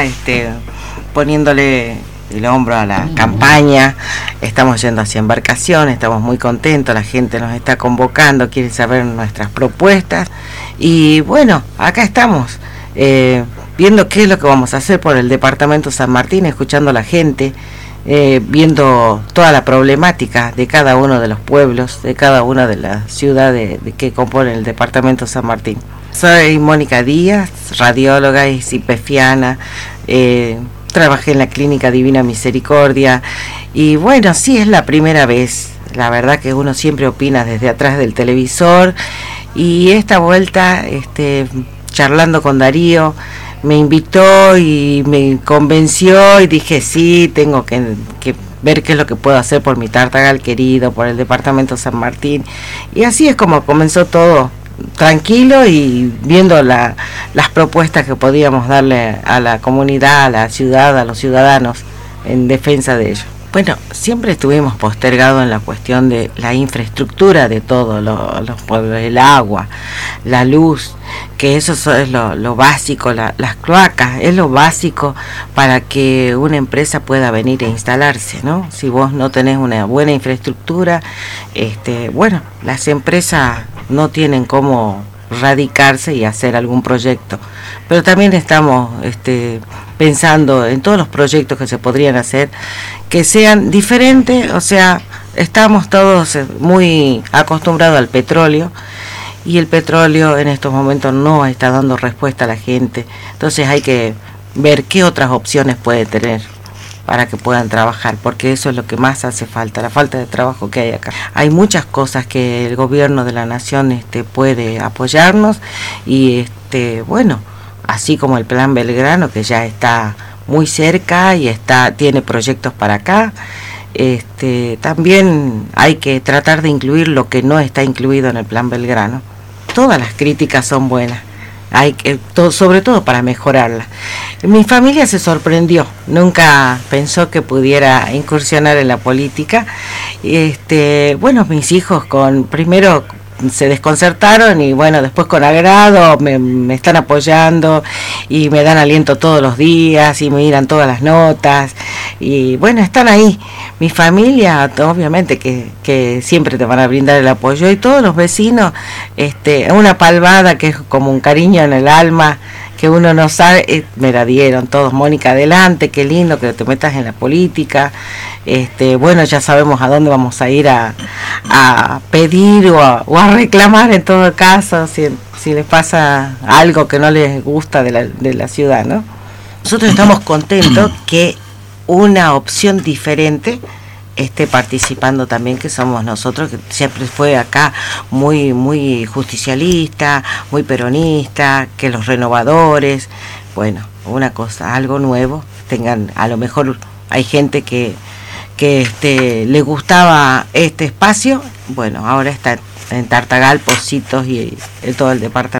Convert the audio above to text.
poniéndole el hombro a la campaña. Estamos yendo hacia embarcación, estamos muy contentos, la gente nos está convocando, quiere saber nuestras propuestas y bueno, acá estamos viendo qué es lo que vamos a hacer por el departamento San Martín, escuchando a la gente, viendo toda la problemática de cada uno de los pueblos, de cada una de las ciudades que componen el departamento San Martín. Soy Mónica Díaz, radióloga y cipefiana, trabajé en la Clínica Divina Misericordia y bueno, sí, es la primera vez, la verdad que uno siempre opina desde atrás del televisor y esta vuelta, charlando con Darío, me invitó y me convenció y dije sí, tengo que ver qué es lo que puedo hacer por mi Tartagal querido, por el departamento San Martín, y así es como comenzó todo, tranquilo y viendo las propuestas que podíamos darle a la comunidad, a la ciudad, a los ciudadanos en defensa de ellos. Bueno, siempre estuvimos postergados en la cuestión de la infraestructura de todos los pueblos, el agua, la luz, que eso es lo básico, las cloacas, es lo básico para que una empresa pueda venir e instalarse, ¿no? Si vos no tenés una buena infraestructura, bueno, las empresas no tienen cómo radicarse y hacer algún proyecto, pero también estamos pensando en todos los proyectos que se podrían hacer que sean diferentes, o sea, estamos todos muy acostumbrados al petróleo y el petróleo en estos momentos no está dando respuesta a la gente, entonces hay que ver qué otras opciones puede tener para que puedan trabajar, porque eso es lo que más hace falta, la falta de trabajo que hay acá. Hay muchas cosas que el gobierno de la nación puede apoyarnos y bueno, así como el Plan Belgrano, que ya está muy cerca y tiene proyectos para acá, también hay que tratar de incluir lo que no está incluido en el Plan Belgrano. Todas las críticas son buenas, hay que, sobre todo para mejorarla. Mi familia se sorprendió, nunca pensó que pudiera incursionar en la política. Bueno, mis hijos primero se desconcertaron y bueno, después con agrado me están apoyando y me dan aliento todos los días y me miran todas las notas y bueno, están ahí. Mi familia, obviamente que siempre te van a brindar el apoyo y todos los vecinos, una palmada que es como un cariño en el alma que uno no sabe, me la dieron todos. Mónica, adelante, qué lindo que te metas en la política. Bueno, ya sabemos a dónde vamos a ir a pedir o a reclamar en todo caso si les pasa algo que no les gusta de la ciudad, ¿no? Nosotros estamos contentos que una opción diferente esté participando también, que somos nosotros, que siempre fue acá muy muy justicialista, muy peronista, que los renovadores, bueno, una cosa, algo nuevo, a lo mejor hay gente que le gustaba este espacio, bueno, ahora está en Tartagal, Pocitos y en todo el departamento.